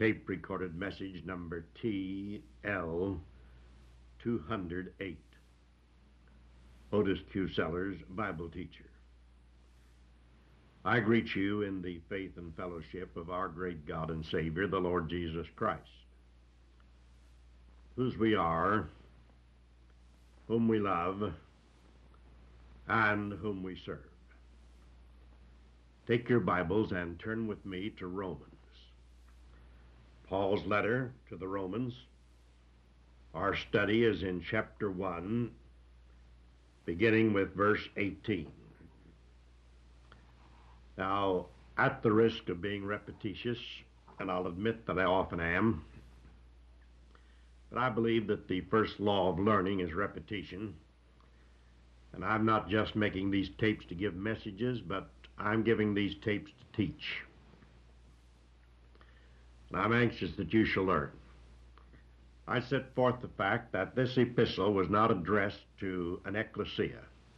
tape recorded message number TL 208. Otis Q. Sellers, Bible teacher. I greet you in the faith and fellowship of our great God and Savior, the Lord Jesus Christ, whose we are, whom we love, and whom we serve. Take your Bibles and turn with me to Romans. Paul's letter to the Romans. Our study is in chapter 1, beginning with verse 18. Now, at the risk of being repetitious, and I'll admit that I often am, but I believe that the first law of learning is repetition. And I'm not just making these tapes to give messages, but I'm giving these tapes to teach. And I'm anxious that you shall learn. I set forth the fact that this epistle was not addressed to an ecclesia.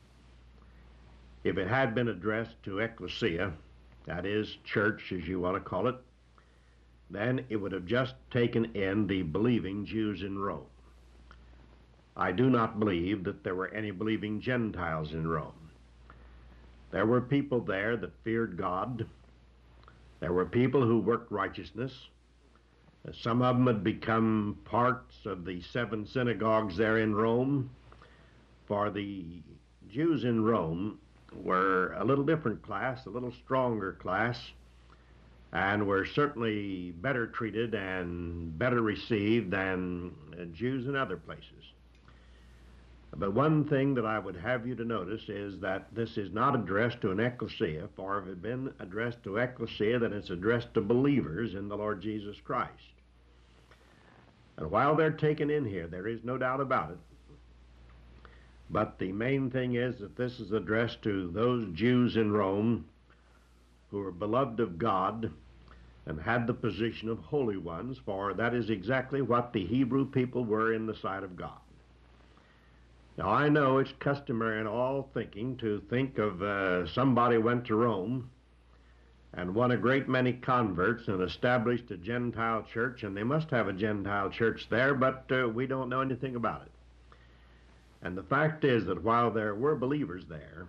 If it had been addressed to ecclesia, that is, church as you want to call it, then it would have just taken in the believing Jews in Rome. I do not believe that there were any believing Gentiles in Rome. There were people there that feared God. There were people who worked righteousness. Some of them had become parts of the 7 synagogues there in Rome. For the Jews in Rome were a little different class, a little stronger class, and were certainly better treated and better received than Jews in other places. But one thing that I would have you to notice is that this is not addressed to an ecclesia, for if it had been addressed to ecclesia, then it's addressed to believers in the Lord Jesus Christ. And while they're taken in here, there is no doubt about it. But the main thing is that this is addressed to those Jews in Rome who were beloved of God and had the position of holy ones, for that is exactly what the Hebrew people were in the sight of God. Now, I know it's customary in all thinking to think of somebody went to Rome and won a great many converts and established a Gentile church, and they must have a Gentile church there, but we don't know anything about it. And the fact is that while there were believers there,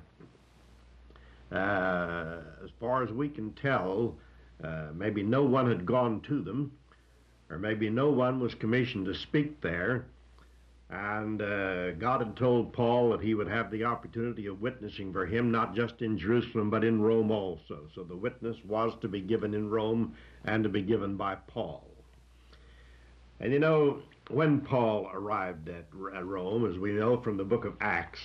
as far as we can tell, maybe no one had gone to them, or maybe no one was commissioned to speak there. And God had told Paul that he would have the opportunity of witnessing for him, not just in Jerusalem, but in Rome also. So the witness was to be given in Rome and to be given by Paul. And you know, when Paul arrived at Rome, as we know from the book of Acts,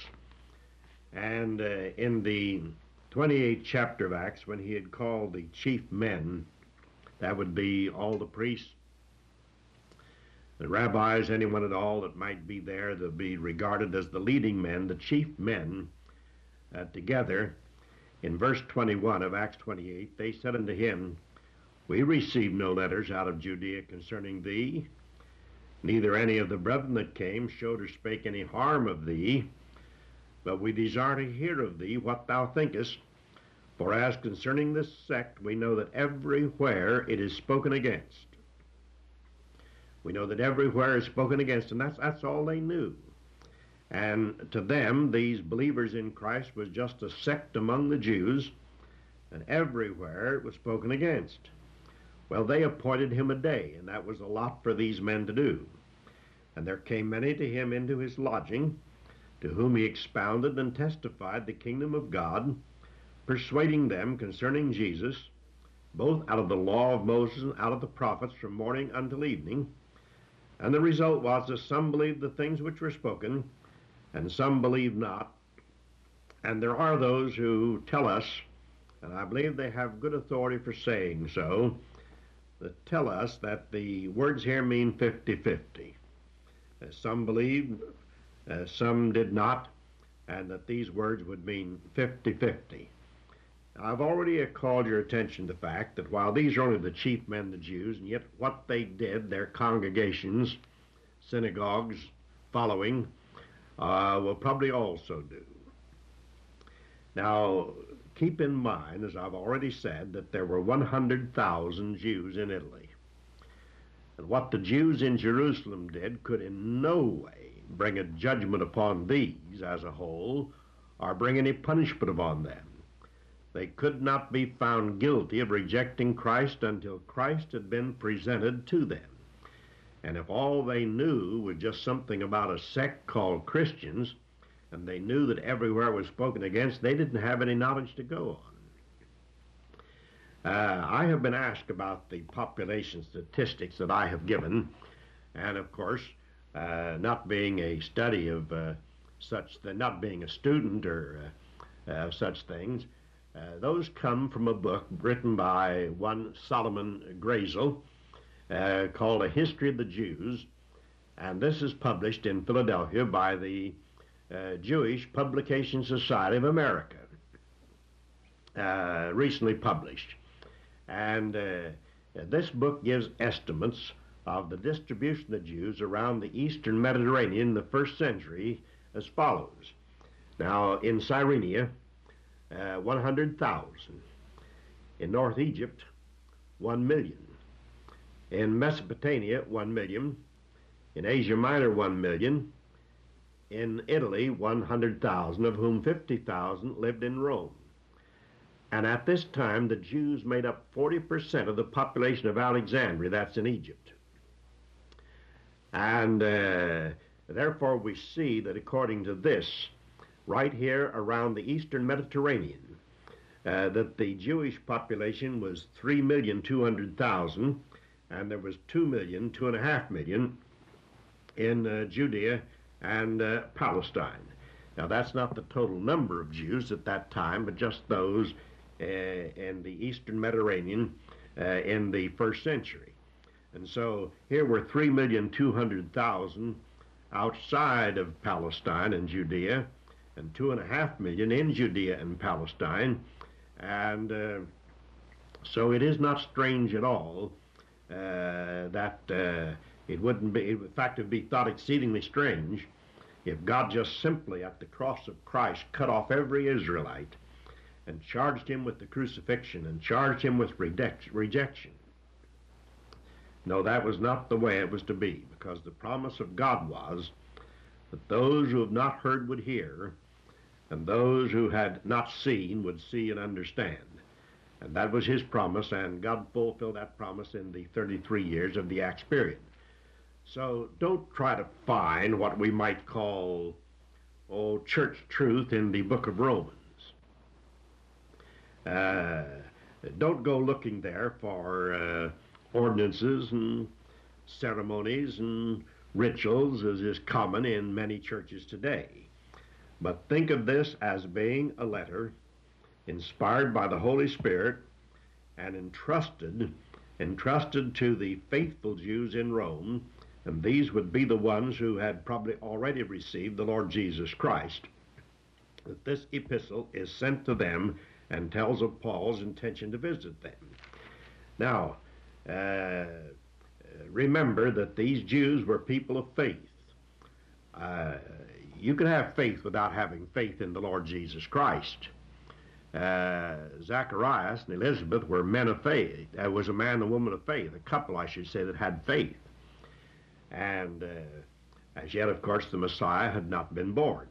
and in the 28th chapter of Acts, when he had called the chief men, that would be all the priests, the rabbis, anyone at all that might be there that would be regarded as the leading men, the chief men, together, in verse 21 of Acts 28, they said unto him, We received no letters out of Judea concerning thee, neither any of the brethren that came showed or spake any harm of thee, but we desire to hear of thee what thou thinkest, for as concerning this sect we know that everywhere it is spoken against. We know that everywhere is spoken against, and that's all they knew. And to them, these believers in Christ was just a sect among the Jews, and everywhere it was spoken against. Well, they appointed him a day, and that was a lot for these men to do. And there came many to him into his lodging, to whom he expounded and testified the kingdom of God, persuading them concerning Jesus, both out of the law of Moses and out of the prophets from morning until evening. And the result was that some believed the things which were spoken, and some believed not. And there are those who tell us, and I believe they have good authority for saying so, that tell us that the words here mean 50-50. Some believed, some did not, and that these words would mean 50-50. I've already called your attention to the fact that while these are only the chief men, the Jews, and yet what they did, their congregations, synagogues, following, will probably also do. Now, keep in mind, as I've already said, that there were 100,000 Jews in Italy. And what the Jews in Jerusalem did could in no way bring a judgment upon these as a whole or bring any punishment upon them. They could not be found guilty of rejecting Christ until Christ had been presented to them. And if all they knew was just something about a sect called Christians, and they knew that everywhere it was spoken against, they didn't have any knowledge to go on. I have been asked about the population statistics that I have given, and of course, not being a study of not being a student or such things, those come from a book written by one Solomon Grazel called A History of the Jews, and this is published in Philadelphia by the Jewish Publication Society of America, recently published. And this book gives estimates of the distribution of the Jews around the eastern Mediterranean in the first century as follows. Now, in Cyrenia, 100,000. In North Egypt, 1 million. In Mesopotamia, 1 million. In Asia Minor, 1 million. In Italy, 100,000, of whom 50,000 lived in Rome. And at this time, the Jews made up 40% of the population of Alexandria, that's in Egypt. And therefore, we see that according to this, right here around the eastern Mediterranean, that the Jewish population was 3,200,000, and there was 2.5 million in Judea and Palestine. Now, that's not the total number of Jews at that time, but just those in the eastern Mediterranean in the first century. And so here were 3,200,000 outside of Palestine and Judea, and 2.5 million in Judea and Palestine. And so it is not strange at all that it wouldn't be, in fact, it would be thought exceedingly strange if God just simply at the cross of Christ cut off every Israelite and charged him with the crucifixion and charged him with rejection. No, that was not the way it was to be, because the promise of God was that those who have not heard would hear, and those who had not seen would see and understand. And that was his promise, and God fulfilled that promise in the 33 years of the Acts period. So don't try to find what we might call, church truth in the book of Romans. Don't go looking there for ordinances and ceremonies and rituals, as is common in many churches today. But think of this as being a letter inspired by the Holy Spirit and entrusted to the faithful Jews in Rome, and these would be the ones who had probably already received the Lord Jesus Christ. That this epistle is sent to them and tells of Paul's intention to visit them. Now, remember that these Jews were people of faith. You can have faith without having faith in the Lord Jesus Christ. Zacharias and Elizabeth were men of faith. There was a man and a woman of faith, a couple, I should say, that had faith. And as yet, of course, the Messiah had not been born.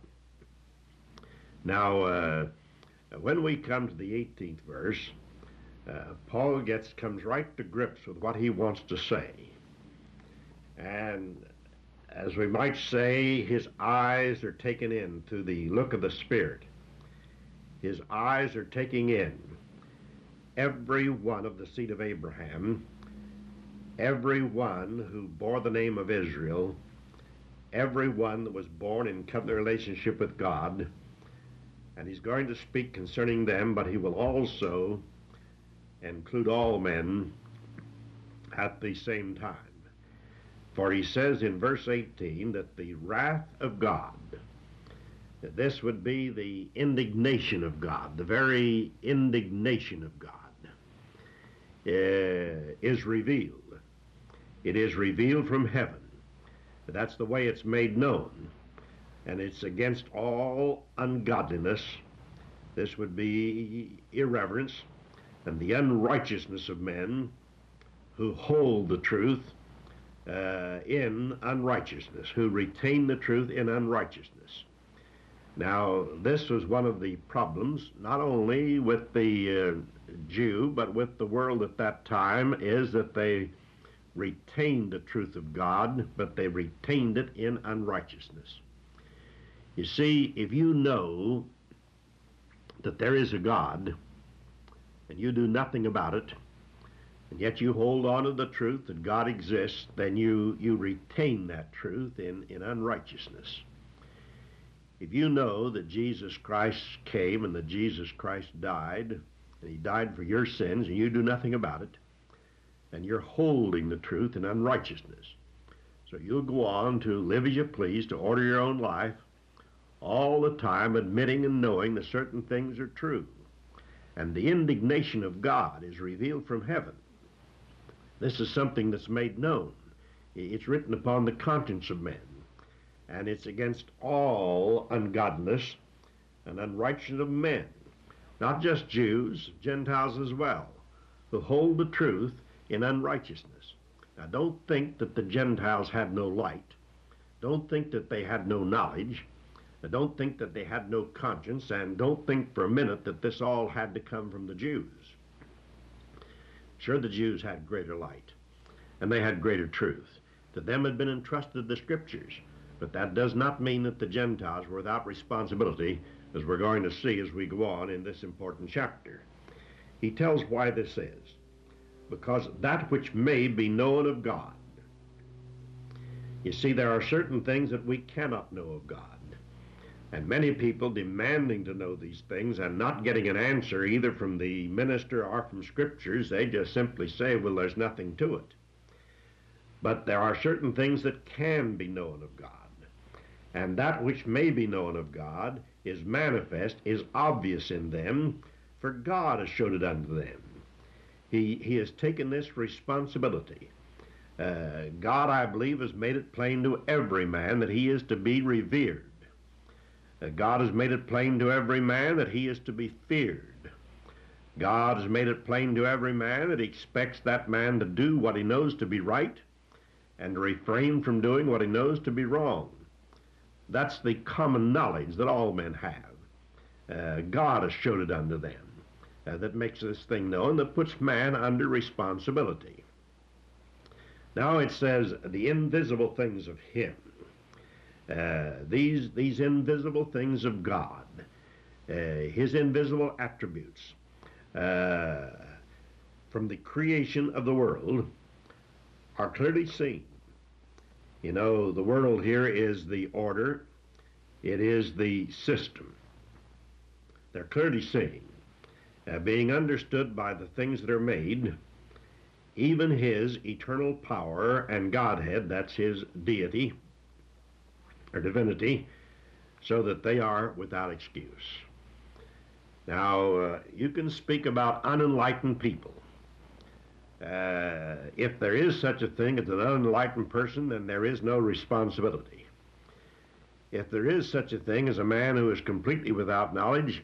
Now, when we come to the 18th verse, Paul comes right to grips with what he wants to say. And as we might say, his eyes are taken in through the look of the Spirit. His eyes are taking in every one of the seed of Abraham, every one who bore the name of Israel, every one that was born in covenant relationship with God, and he's going to speak concerning them, but he will also include all men at the same time. For he says in verse 18 that the wrath of God, that this would be the indignation of God, the very indignation of God, is revealed. It is revealed from heaven. That's the way it's made known. And it's against all ungodliness. This would be irreverence and the unrighteousness of men who hold the truth in unrighteousness, who retain the truth in unrighteousness. Now, this was one of the problems, not only with the Jew, but with the world at that time, is that they retained the truth of God, but they retained it in unrighteousness. You see, if you know that there is a God, and you do nothing about it, and yet you hold on to the truth that God exists, then you retain that truth in unrighteousness. If you know that Jesus Christ came and that Jesus Christ died, and he died for your sins, and you do nothing about it, and you're holding the truth in unrighteousness. So you'll go on to live as you please, to order your own life, all the time admitting and knowing that certain things are true. And the indignation of God is revealed from heaven. This is something that's made known. It's written upon the conscience of men. And it's against all ungodliness and unrighteousness of men, not just Jews, Gentiles as well, who hold the truth in unrighteousness. Now, don't think that the Gentiles had no light. Don't think that they had no knowledge. Don't think that they had no conscience, and don't think for a minute that this all had to come from the Jews. Sure, the Jews had greater light, and they had greater truth. To them had been entrusted the Scriptures, but that does not mean that the Gentiles were without responsibility, as we're going to see as we go on in this important chapter. He tells why this is. Because that which may be known of God. You see, there are certain things that we cannot know of God. And many people demanding to know these things and not getting an answer either from the minister or from Scriptures, they just simply say, well, there's nothing to it. But there are certain things that can be known of God. And that which may be known of God is manifest, is obvious in them, for God has showed it unto them. He has taken this responsibility. God, I believe, has made it plain to every man that he is to be revered. God has made it plain to every man that he is to be feared. God has made it plain to every man that he expects that man to do what he knows to be right and to refrain from doing what he knows to be wrong. That's the common knowledge that all men have. God has showed it unto them. That makes this thing known, that puts man under responsibility. Now it says, the invisible things of him. These invisible things of God, his invisible attributes, from the creation of the world, are clearly seen. You know, the world here is the order, it is the system. They're clearly seen. Being understood by the things that are made, even his eternal power and Godhead, that's his deity or divinity, so that they are without excuse. Now, you can speak about unenlightened people. If there is such a thing as an unenlightened person, then there is no responsibility. If there is such a thing as a man who is completely without knowledge,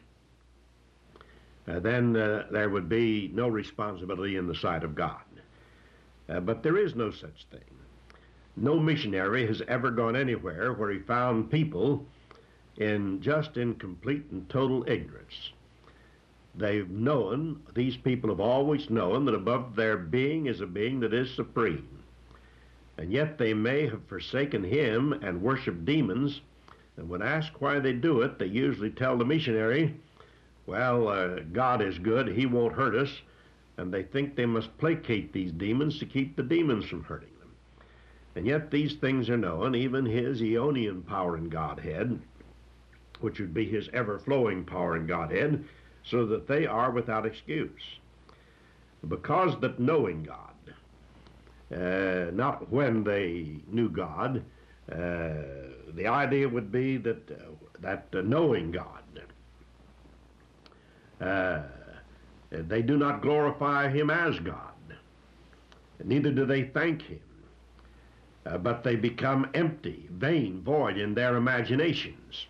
then there would be no responsibility in the sight of God. But there is no such thing. No missionary has ever gone anywhere where he found people in complete and total ignorance. They've known, these people have always known, that above their being is a being that is supreme. And yet they may have forsaken him and worshiped demons, and when asked why they do it, they usually tell the missionary, well, God is good, he won't hurt us, and they think they must placate these demons to keep the demons from hurting them. And yet these things are known, even his Aeonian power in Godhead, which would be his ever-flowing power in Godhead, so that they are without excuse. Because that knowing God, not when they knew God, the idea would be that knowing God, they do not glorify him as God, neither do they thank him, but they become empty, vain, void in their imaginations,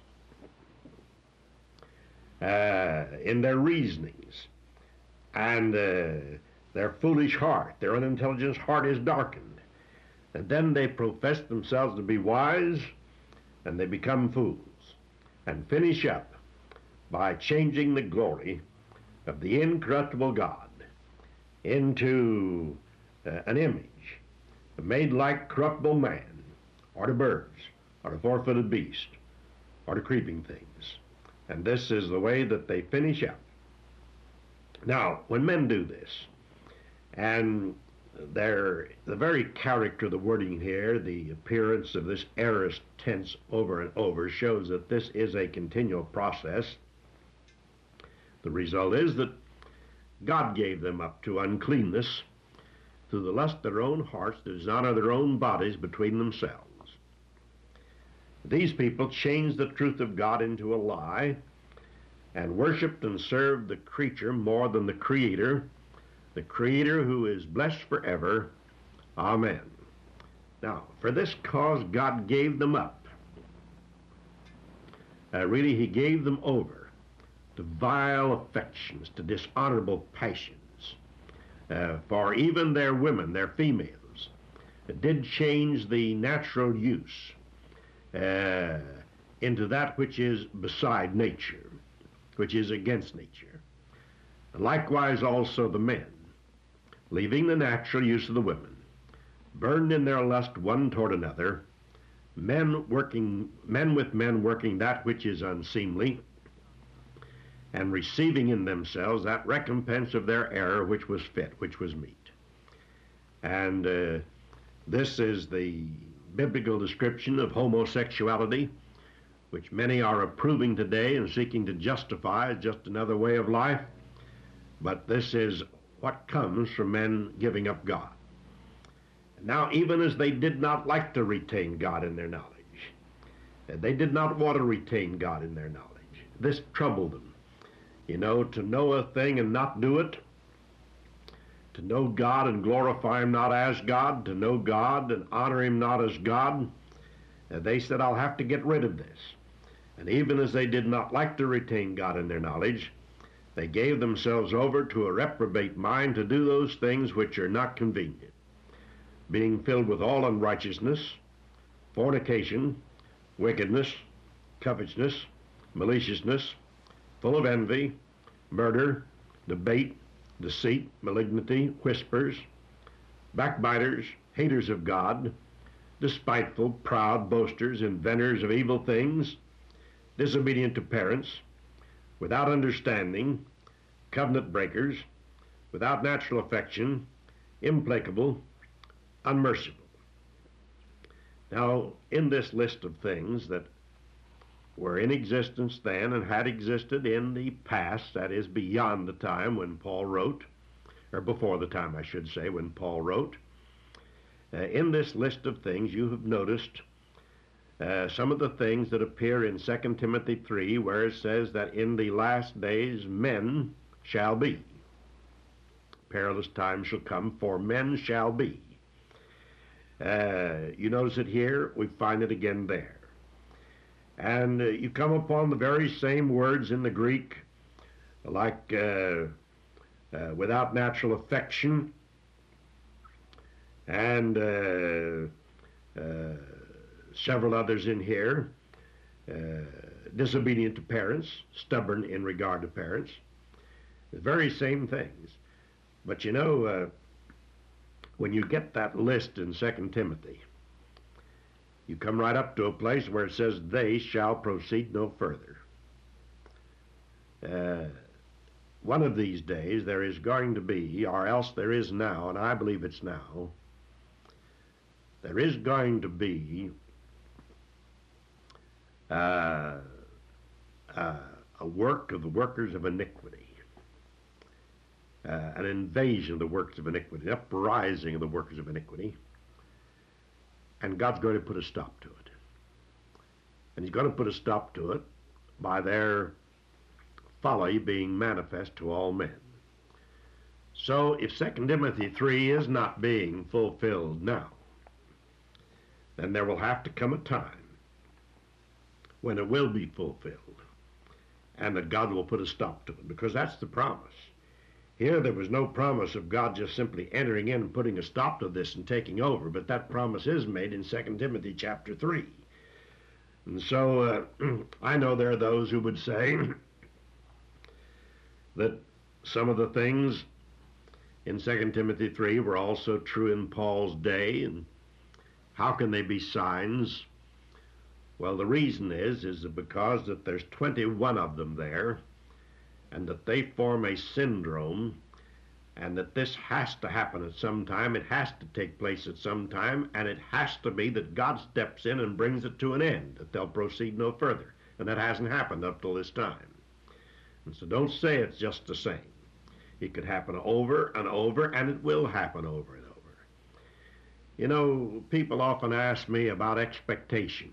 in their reasonings, and their foolish heart, their unintelligent heart is darkened. And then they profess themselves to be wise, and they become fools, and finish up by changing the glory of the incorruptible God into an image made like corruptible man, or to birds, or to four-footed beast, or to creeping things. And this is the way that they finish up. Now, when men do this, and the very character of the wording here, the appearance of this aorist tense over and over, shows that this is a continual process. The result is that God gave them up to uncleanness through the lust of their own hearts, to dishonor their own bodies between themselves. These people changed the truth of God into a lie and worshiped and served the creature more than the Creator who is blessed forever. Amen. Now, for this cause God gave them up. Really, he gave them over to vile affections, to dishonorable passions. For even their women, their females, did change the natural use into that which is beside nature, which is against nature. Likewise also the men, leaving the natural use of the women, burned in their lust one toward another, men with men working that which is unseemly, and receiving in themselves that recompense of their error which was fit, which was meet. And this is the biblical description of homosexuality, which many are approving today and seeking to justify as just another way of life. But this is what comes from men giving up God. Now, even as they did not like to retain God in their knowledge, they did not want to retain God in their knowledge. This troubled them. You know, to know a thing and not do it, to know God and glorify him not as God, to know God and honor him not as God, they said, I'll have to get rid of this. And even as they did not like to retain God in their knowledge, they gave themselves over to a reprobate mind to do those things which are not convenient, being filled with all unrighteousness, fornication, wickedness, covetousness, maliciousness, full of envy, murder, debate, deceit, malignity, whispers, backbiters, haters of God, despiteful, proud, boasters, inventors of evil things, disobedient to parents, without understanding, covenant breakers, without natural affection, implacable, unmerciful. Now, in this list of things that were in existence then and had existed in the past, that is, beyond the time when Paul wrote, or before the time, I should say, when Paul wrote, in this list of things you have noticed some of the things that appear in 2 Timothy 3, where it says that in the last days men shall be. Perilous times shall come, for men shall be. You notice it here, we find it again there. And you come upon the very same words in the Greek, like without natural affection, and several others in here, disobedient to parents, stubborn in regard to parents, the very same things. But you know, when you get that list in 2 Timothy, you come right up to a place where it says, they shall proceed no further. One of these days there is going to be, or else there is now, and I believe it's now, there is going to be a work of the workers of iniquity, an invasion of the workers of iniquity, an uprising of the workers of iniquity. And God's going to put a stop to it. And he's going to put a stop to it by their folly being manifest to all men. So if 2 Timothy 3 is not being fulfilled now, then there will have to come a time when it will be fulfilled, and that God will put a stop to it, because that's the promise. Here there was no promise of God just simply entering in and putting a stop to this and taking over, but that promise is made in 2 Timothy chapter 3. And so I know there are those who would say that some of the things in 2 Timothy 3 were also true in Paul's day, and how can they be signs? Well, the reason is that because that there's 21 of them there, and that they form a syndrome, and that this has to happen at some time, it has to take place at some time, and it has to be that God steps in and brings it to an end, that they'll proceed no further. And that hasn't happened up till this time. And so don't say it's just the same. It could happen over and over, and it will happen over and over. You know, people often ask me about expectation.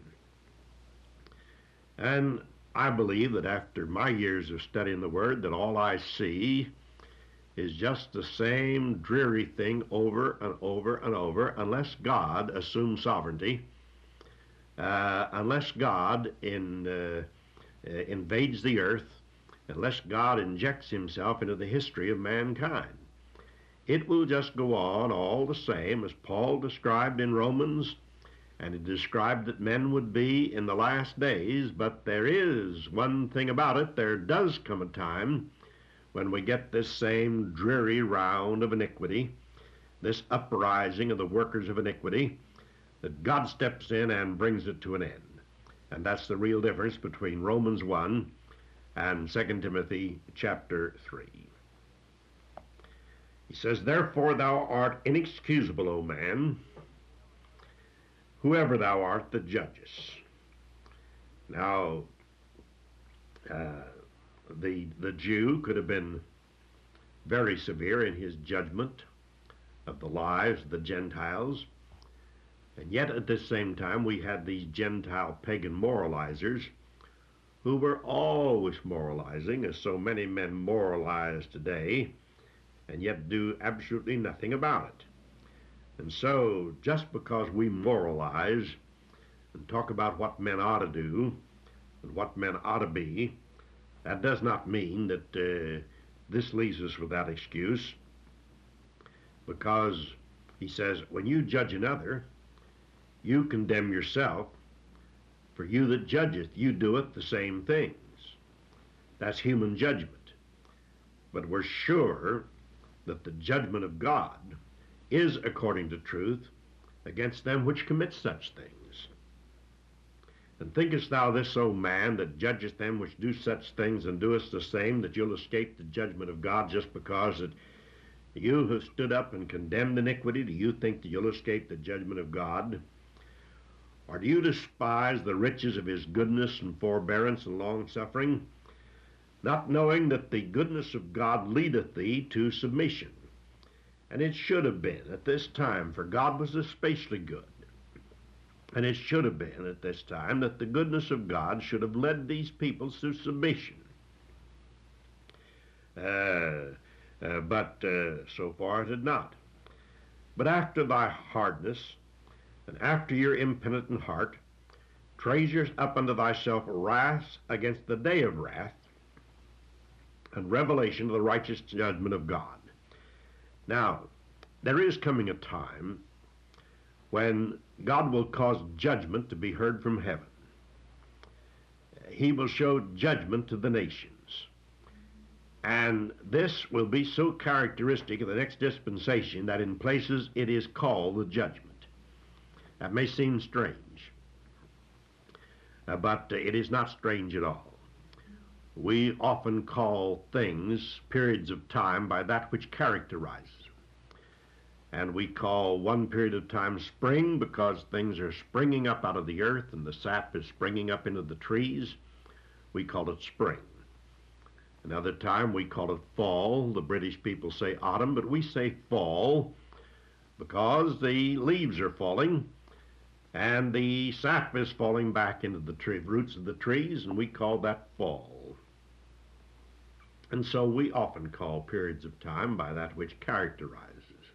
And I believe that after my years of studying the Word, that all I see is just the same dreary thing over and over and over, unless God assumes sovereignty, unless God invades the earth, unless God injects himself into the history of mankind. It will just go on all the same as Paul described in Romans, and he described that men would be in the last days. But there is one thing about it: there does come a time when we get this same dreary round of iniquity, this uprising of the workers of iniquity, that God steps in and brings it to an end. And that's the real difference between Romans 1 and 2 Timothy chapter 3. He says, "Therefore thou art inexcusable, O man, whoever thou art that judgest." Now, the Jew could have been very severe in his judgment of the lives of the Gentiles, and yet at the same time we had these Gentile pagan moralizers who were always moralizing, as so many men moralize today, and yet do absolutely nothing about it. And so, just because we moralize and talk about what men ought to do and what men ought to be, that does not mean that this leaves us without excuse, because he says, when you judge another, you condemn yourself, for you that judgeth, you doeth the same things. That's human judgment. But we're sure that the judgment of God is according to truth against them which commit such things. And thinkest thou this, O man, that judgest them which do such things, and doest the same, that you'll escape the judgment of God just because that you have stood up and condemned iniquity? Do you think that you'll escape the judgment of God? Or do you despise the riches of his goodness and forbearance and long-suffering, not knowing that the goodness of God leadeth thee to submission? And it should have been at this time, for God was especially good. And it should have been at this time that the goodness of God should have led these peoples to submission. But so far it had not. But after thy hardness, and after your impenitent heart, treasures up unto thyself wrath against the day of wrath, and revelation of the righteous judgment of God. Now, there is coming a time when God will cause judgment to be heard from heaven. He will show judgment to the nations. And this will be so characteristic of the next dispensation that in places it is called the judgment. That may seem strange, but it is not strange at all. We often call things, periods of time, by that which characterizes. And we call one period of time spring because things are springing up out of the earth and the sap is springing up into the trees. We call it spring. Another time we call it fall. The British people say autumn, but we say fall because the leaves are falling and the sap is falling back into the roots of the trees, and we call that fall. And so we often call periods of time by that which characterizes.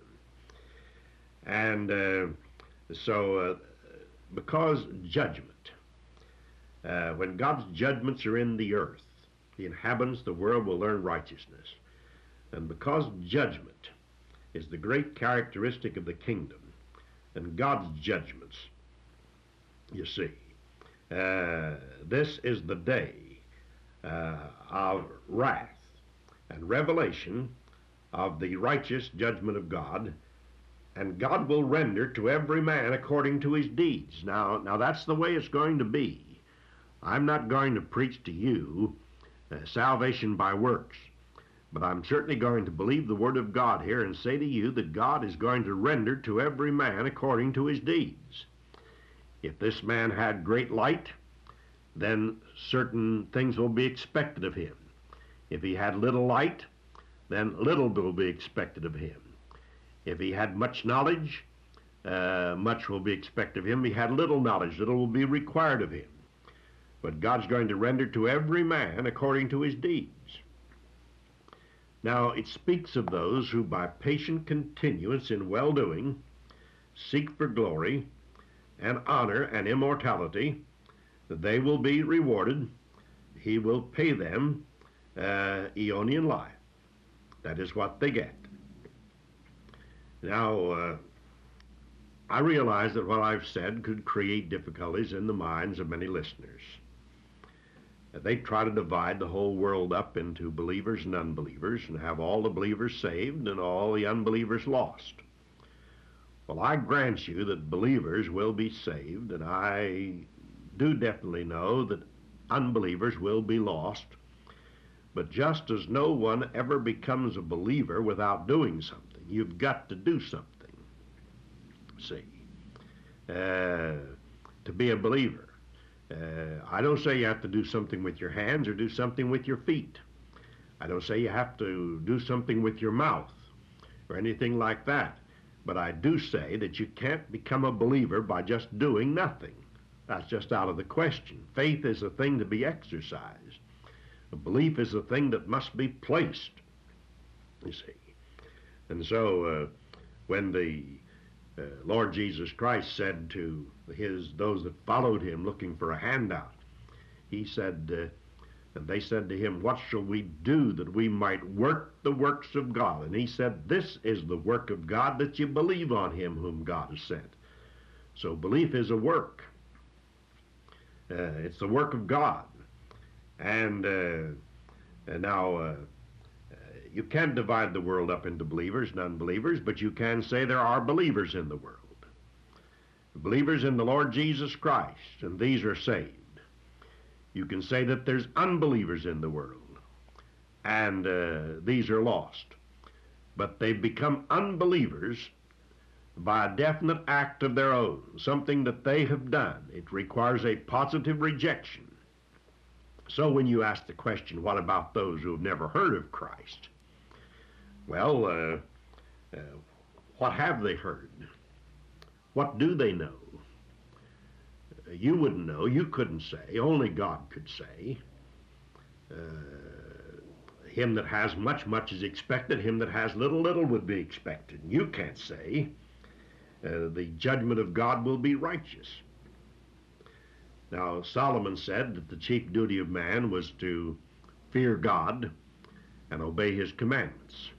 And because judgment, when God's judgments are in the earth, the inhabitants of the world will learn righteousness. And because judgment is the great characteristic of the kingdom, and God's judgments, you see, this is the day of wrath and revelation of the righteous judgment of God, and God will render to every man according to his deeds. Now that's the way it's going to be. I'm not going to preach to you salvation by works, but I'm certainly going to believe the Word of God here and say to you that God is going to render to every man according to his deeds. If this man had great light, then certain things will be expected of him. If he had little light, then little will be expected of him. If he had much knowledge, much will be expected of him. If he had little knowledge, little will be required of him. But God's going to render to every man according to his deeds. Now, it speaks of those who by patient continuance in well-doing seek for glory and honor and immortality, that they will be rewarded. He will pay them Aeonian life. That is what they get. Now, I realize that what I've said could create difficulties in the minds of many listeners. They try to divide the whole world up into believers and unbelievers and have all the believers saved and all the unbelievers lost. Well, I grant you that believers will be saved, and I do definitely know that unbelievers will be lost. But just as no one ever becomes a believer without doing something, you've got to do something, see, to be a believer. I don't say you have to do something with your hands or do something with your feet. I don't say you have to do something with your mouth or anything like that. But I do say that you can't become a believer by just doing nothing. That's just out of the question. Faith is a thing to be exercised. A belief is a thing that must be placed, you see. And so when the Lord Jesus Christ said to those that followed him looking for a handout, he said, and they said to him, "What shall we do that we might work the works of God?" And he said, "This is the work of God, that you believe on him whom God has sent." So belief is a work. It's the work of God. And now you can't divide the world up into believers and unbelievers, but you can say there are believers in the world. Believers in the Lord Jesus Christ, and these are saved. You can say that there's unbelievers in the world, and these are lost. But they become unbelievers by a definite act of their own, something that they have done. It requires a positive rejection. So when you ask the question, what about those who have never heard of Christ? Well, what have they heard? What do they know? You wouldn't know. You couldn't say. Only God could say. Him that has much, much is expected. Him that has little, little would be expected. You can't say. The judgment of God will be righteous. Now, Solomon said that the chief duty of man was to fear God and obey his commandments.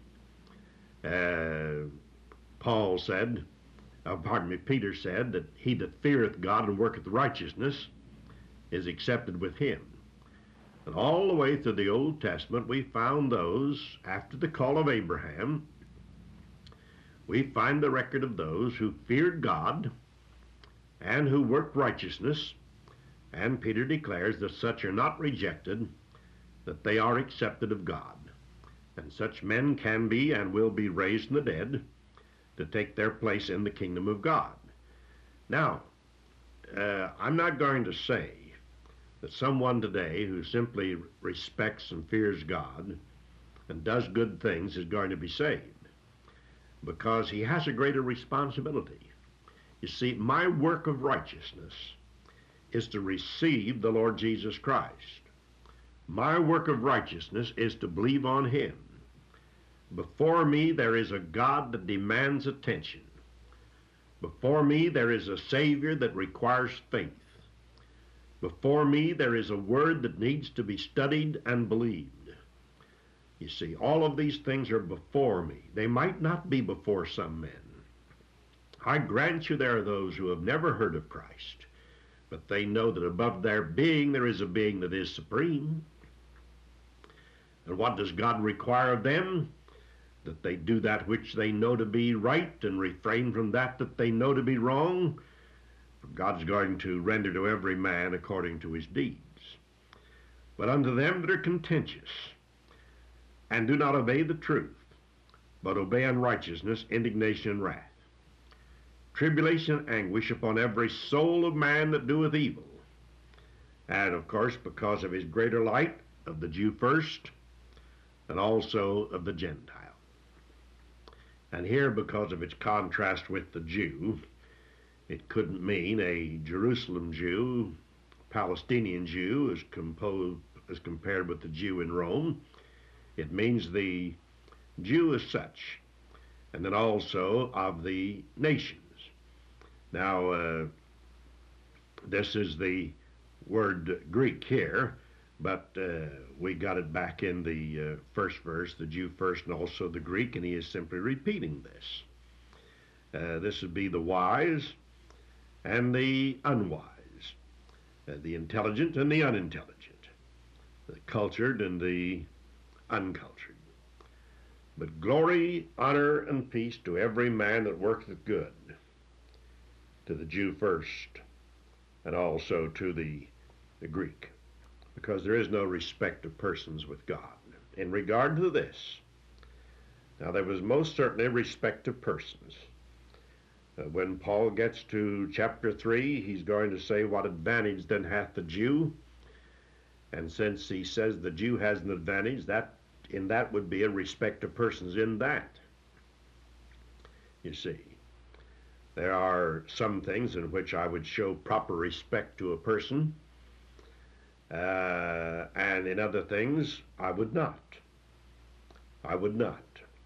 Peter said that he that feareth God and worketh righteousness is accepted with him. And all the way through the Old Testament, we found those, after the call of Abraham, we find the record of those who feared God and who worked righteousness. And Peter declares that such are not rejected, that they are accepted of God. And such men can be and will be raised from the dead to take their place in the kingdom of God. Now, I'm not going to say that someone today who simply respects and fears God and does good things is going to be saved, because he has a greater responsibility. You see, my work of righteousness is to receive the Lord Jesus Christ. My work of righteousness is to believe on him. Before me there is a God that demands attention. Before me there is a Savior that requires faith. Before me there is a word that needs to be studied and believed. You see, all of these things are before me. They might not be before some men. I grant you there are those who have never heard of Christ, but they know that above their being there is a being that is supreme. And what does God require of them? That they do that which they know to be right and refrain from that they know to be wrong. For God's going to render to every man according to his deeds. But unto them that are contentious, and do not obey the truth, but obey unrighteousness, indignation, and wrath, tribulation and anguish upon every soul of man that doeth evil. And of course, because of his greater light, of the Jew first, and also of the Gentile. And here, because of its contrast with the Jew, it couldn't mean a Jerusalem Jew, Palestinian Jew, as compared with the Jew in Rome. It means the Jew as such, and then also of the nations. Now, this is the word Greek here, but we got it back in the first verse, the Jew first and also the Greek, and he is simply repeating this. This would be the wise and the unwise, the intelligent and the unintelligent, the cultured and the uncultured. But glory, honor, and peace to every man that worketh good, to the Jew first, and also to the Greek, because there is no respect of persons with God. In regard to this, now there was most certainly respect of persons. When Paul gets to chapter 3, he's going to say, what advantage then hath the Jew? And since he says the Jew has an advantage, that would be a respect of persons in that. You see, there are some things in which I would show proper respect to a person, and in other things I would not. I would not.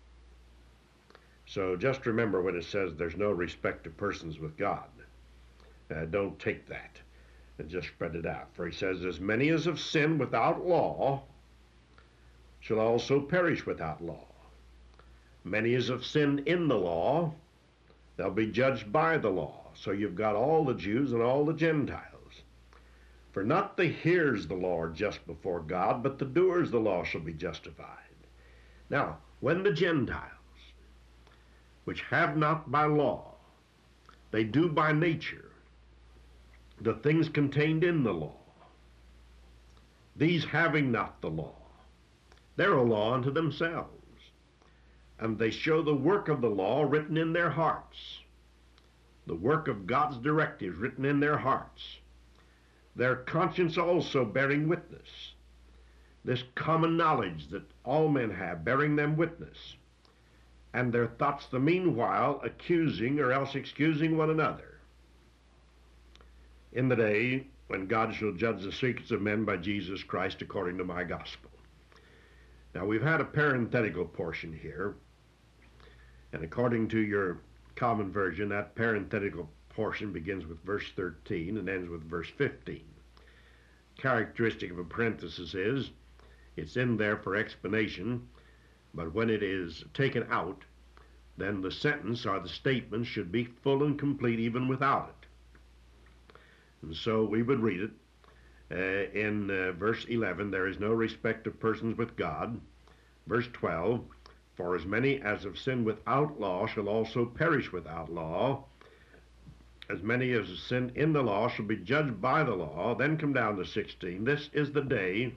So just remember when it says there's no respect of persons with God. Don't take that and just spread it out. For he says, as many as have sinned without law shall also perish without law. Many as have sinned in the law, they'll be judged by the law. So you've got all the Jews and all the Gentiles. For not the hearers the law are just before God, but the doers the law shall be justified. Now, when the Gentiles, which have not by law, they do by nature the things contained in the law, these having not the law, they're a law unto themselves, and they show the work of the law written in their hearts, the work of God's directives written in their hearts, their conscience also bearing witness, this common knowledge that all men have bearing them witness, and their thoughts the meanwhile accusing or else excusing one another, in the day when God shall judge the secrets of men by Jesus Christ according to my gospel. Now we've had a parenthetical portion here, and according to your common version, that parenthetical portion begins with verse 13 and ends with verse 15. Characteristic of a parenthesis is it's in there for explanation, but when it is taken out, then the sentence or the statement should be full and complete even without it. And so we would read it in verse 11, there is no respect of persons with God. Verse 12, for as many as have sinned without law shall also perish without law. As many as have sinned in the law shall be judged by the law. Then come down to 16, this is the day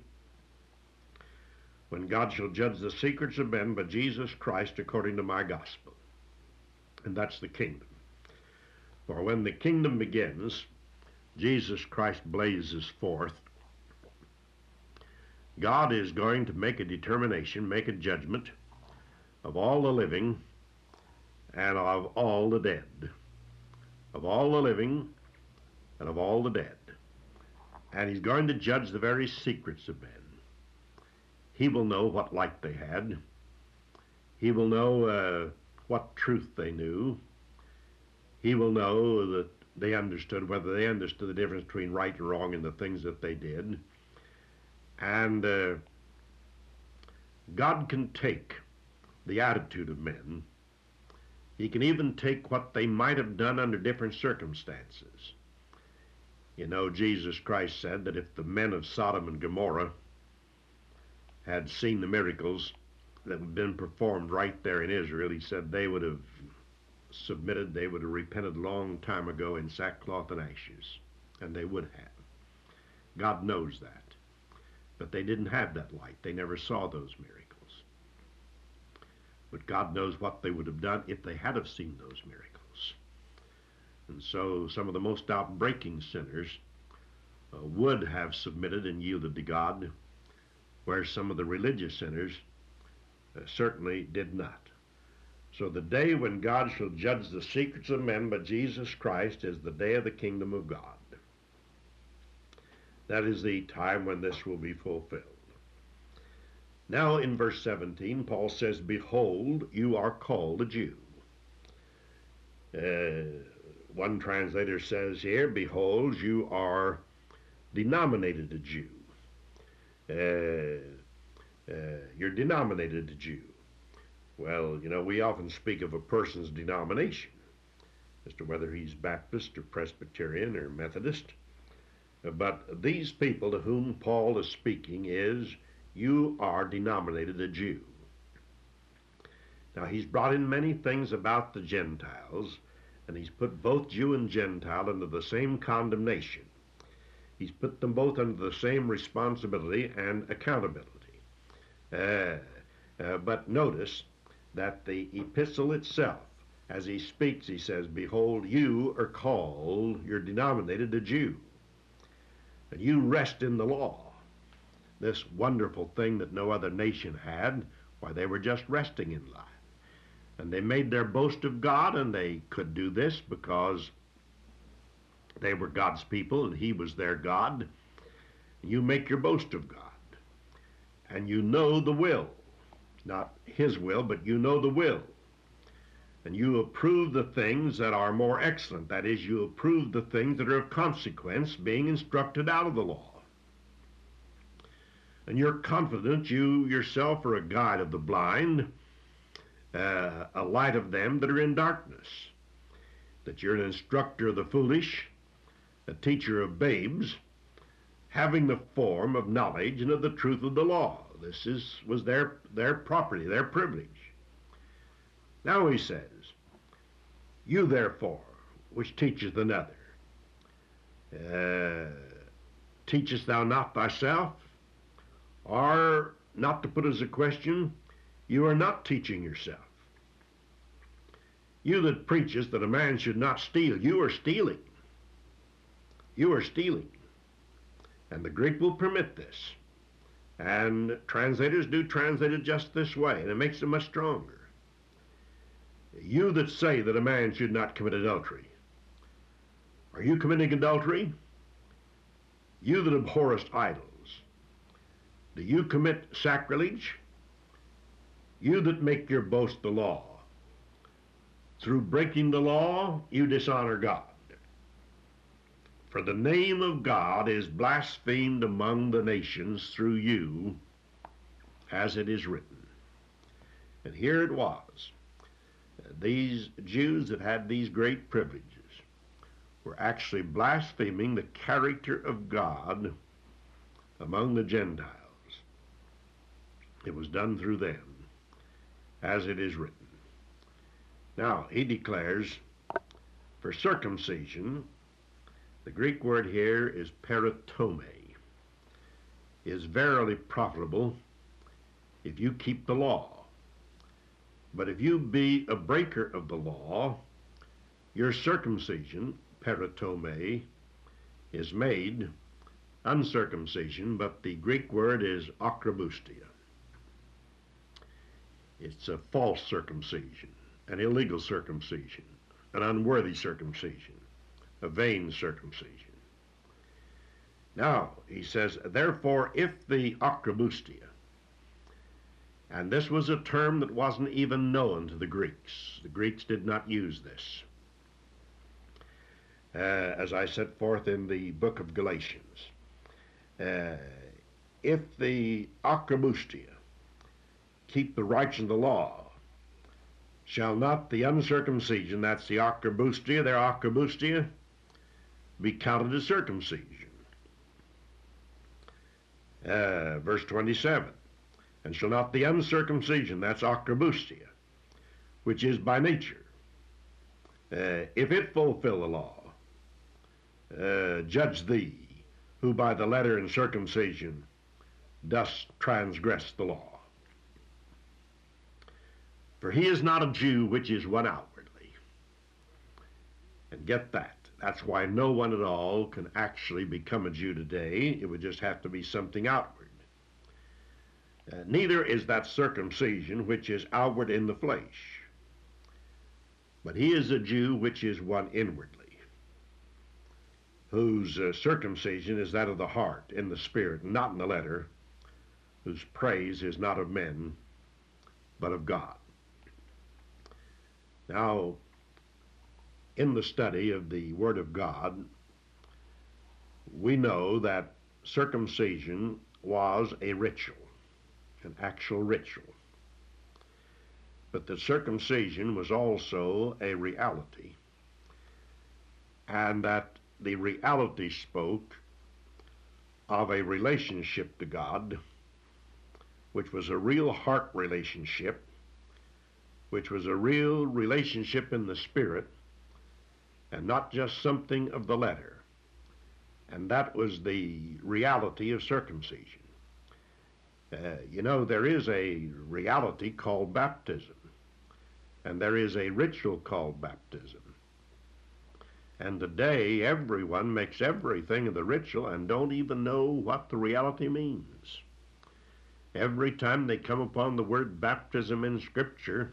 when God shall judge the secrets of men by Jesus Christ according to my gospel. And that's the kingdom. For when the kingdom begins, Jesus Christ blazes forth. God is going to make a determination, make a judgment of all the living and of all the dead. Of all the living and of all the dead. And he's going to judge the very secrets of men. He will know what light they had. He will know what truth they knew. He will know that they understood, whether they understood the difference between right and wrong in the things that they did. And God can take the attitude of men. He can even take what they might have done under different circumstances. You know, Jesus Christ said that if the men of Sodom and Gomorrah had seen the miracles that had been performed right there in Israel, he said they would have submitted, they would have repented a long time ago in sackcloth and ashes, and they would have. God knows that. But they didn't have that light. They never saw those miracles. But God knows what they would have done if they had have seen those miracles. And so some of the most outbreaking sinners would have submitted and yielded to God, where some of the religious sinners certainly did not. So the day when God shall judge the secrets of men by Jesus Christ is the day of the kingdom of God. That is the time when this will be fulfilled. Now in verse 17, Paul says, behold, you are called a Jew. One translator says here, behold, you are denominated a Jew. You're denominated a Jew. Well, you know, we often speak of a person's denomination as to whether he's Baptist or Presbyterian or Methodist. But these people to whom Paul is speaking is, you are denominated a Jew. Now, he's brought in many things about the Gentiles, and he's put both Jew and Gentile under the same condemnation. He's put them both under the same responsibility and accountability. But notice that the epistle itself, as he speaks, he says, behold, you are called, you're denominated a Jew. And you rest in the law. This wonderful thing that no other nation had, why, they were just resting in life. And they made their boast of God, and they could do this because they were God's people and he was their God. You make your boast of God. And you know the will. Not his will, but you know the will. And you approve the things that are more excellent. That is, you approve the things that are of consequence, being instructed out of the law. And you're confident you yourself are a guide of the blind, a light of them that are in darkness, that you're an instructor of the foolish, a teacher of babes, having the form of knowledge and of the truth of the law. This was their property, their privilege. Now he says, you therefore, which teacheth another, teachest thou not thyself? Or, not to put as a question, you are not teaching yourself. You that preachest that a man should not steal, you are stealing. You are stealing. And the Greek will permit this. And translators do translate it just this way, and it makes it much stronger. You that say that a man should not commit adultery, are you committing adultery? You that abhorrest idols, do you commit sacrilege? You that make your boast the law, through breaking the law, you dishonor God. For the name of God is blasphemed among the nations through you, as it is written. And here it was. These Jews that had these great privileges were actually blaspheming the character of God among the Gentiles. It was done through them, as it is written. Now, he declares, for circumcision, the Greek word here is peritome, is verily profitable if you keep the law. But if you be a breaker of the law, your circumcision, peritome, is made uncircumcision, but the Greek word is akraboustia. It's a false circumcision, an illegal circumcision, an unworthy circumcision, a vain circumcision. Now, he says, therefore, if the akraboustia, and this was a term that wasn't even known to the Greeks. The Greeks did not use this. As I set forth in the book of Galatians, if the akraboustia keep the righteousness of the law. Shall not the uncircumcision, that's the arquebustia, their arquebustia, be counted as circumcision? Verse 27, and shall not the uncircumcision, that's arquebustia, which is by nature, if it fulfill the law, judge thee, who by the letter and circumcision dost transgress the law. For he is not a Jew which is one outwardly. And get that. That's why no one at all can actually become a Jew today. It would just have to be something outward. Neither is that circumcision which is outward in the flesh. But he is a Jew which is one inwardly, whose circumcision is that of the heart, in the spirit, not in the letter, whose praise is not of men, but of God. Now, in the study of the Word of God, we know that circumcision was a ritual, an actual ritual. But the circumcision was also a reality, and that the reality spoke of a relationship to God, which was a real heart relationship, which was a real relationship in the spirit, and not just something of the letter. And that was the reality of circumcision. You know, there is a reality called baptism, and there is a ritual called baptism. And today, everyone makes everything of the ritual and don't even know what the reality means. Every time they come upon the word baptism in Scripture,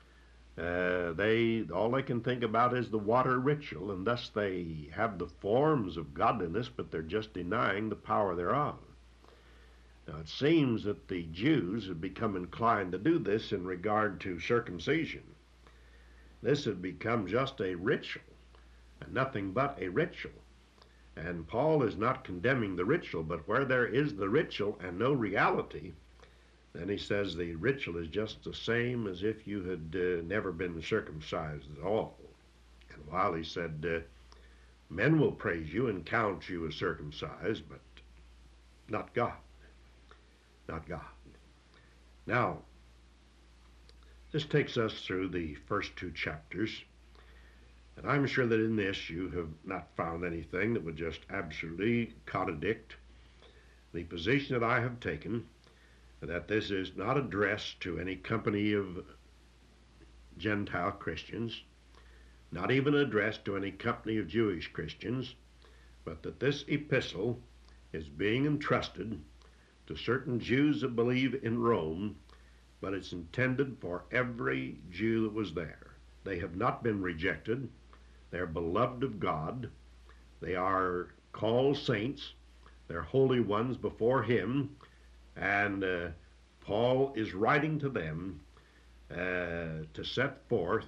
all they can think about is the water ritual, and thus they have the forms of godliness, but they're just denying the power thereof. Now, it seems that the Jews have become inclined to do this in regard to circumcision. This had become just a ritual, and nothing but a ritual. And Paul is not condemning the ritual, but where there is the ritual and no reality, then he says the ritual is just the same as if you had never been circumcised at all. And while he said, men will praise you and count you as circumcised, but not God. Not God. Now, this takes us through the first two chapters, and I'm sure that in this you have not found anything that would just absolutely contradict the position that I have taken, that this is not addressed to any company of Gentile Christians, not even addressed to any company of Jewish Christians, but that this epistle is being entrusted to certain Jews that believe in Rome, but it's intended for every Jew that was there. They have not been rejected. They're beloved of God. They are called saints. They're holy ones before Him. And Paul is writing to them to set forth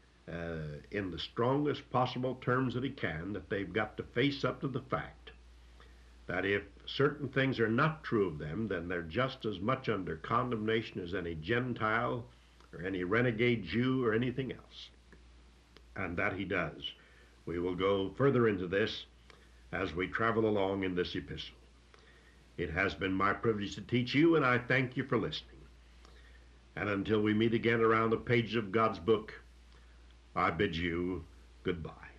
in the strongest possible terms that he can that they've got to face up to the fact that if certain things are not true of them, then they're just as much under condemnation as any Gentile or any renegade Jew or anything else. And that he does. We will go further into this as we travel along in this epistle. It has been my privilege to teach you, and I thank you for listening. And until we meet again around the pages of God's book, I bid you goodbye.